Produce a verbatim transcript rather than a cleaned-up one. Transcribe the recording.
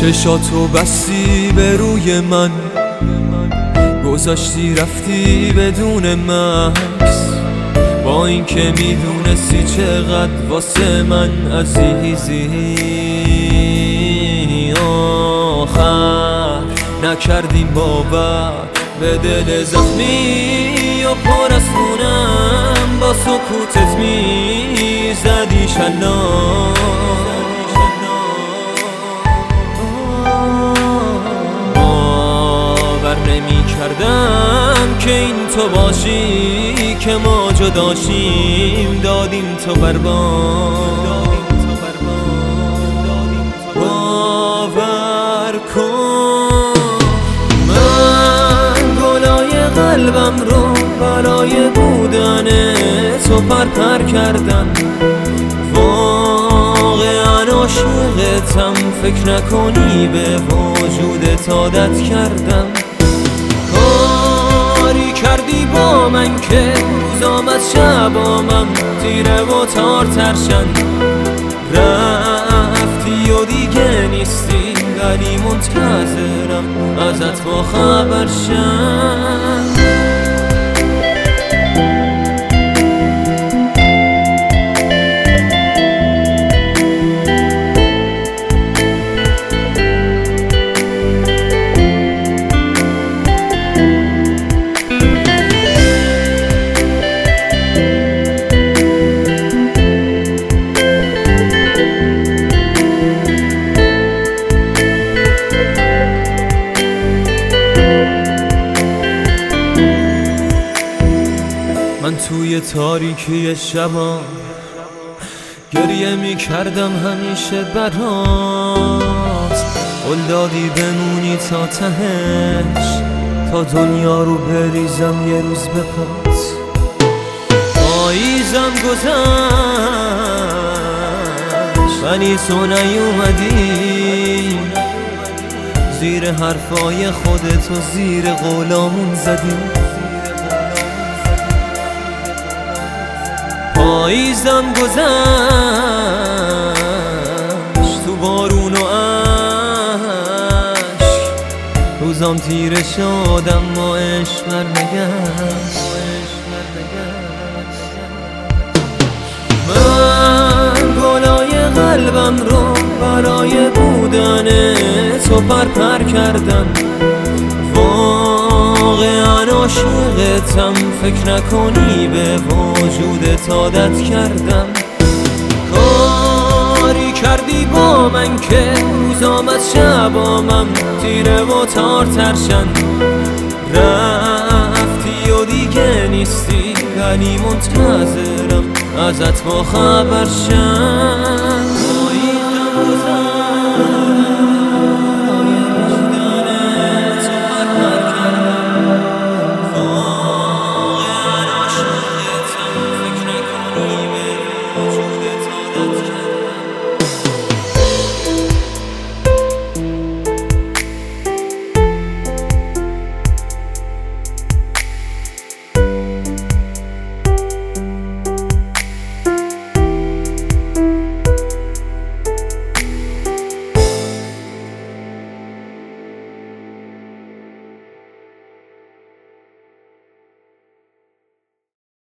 چشاتو بستی به روی من، گذاشتی رفتی بدون مکس، با این که میدونستی چقدر واسه من عزیزی. آخر نکردیم باور به دل زخمی و پر از خونم، با سکوتت میزدی شلاق. باور نمی کردم که این تو باشی، که ما جداشیم دادیم تو برباد. باور کن من گلای قلبم رو برای بودن تو پرپر کردم. واقعا عاشقتم، فکر نکنی به وجودت عادت کردم. کاری کردی با من که روز آمد شب آمم تیره و تار ترشن. رفتی و دیگه نیستی، ولی منتظرم ازت با خبر شم. من توی تاریکی شبا گریه می کردم همیشه برات. قول دادی بمونی تا تهش، تا دنیا رو بریزم یه روز به پات. پاییزم گذشت ولی تو نیومدی، زیر حرفای خودت و زیر قولامون زدی. پاییزم گذشت تو بارون و عشق، روزام تیره شد اما عشق برنگشت. من گلای قلبم رو برای بودن تو پرپر کردم. واقعا عاشقتم، فکر نکنی به وجودت عادت کردم. کاری کردی با من که روز آمد شب آمم تیره و تار ترشن. رفتی و دیگه نیستی، ولی منتظرم ازت با خبر شم.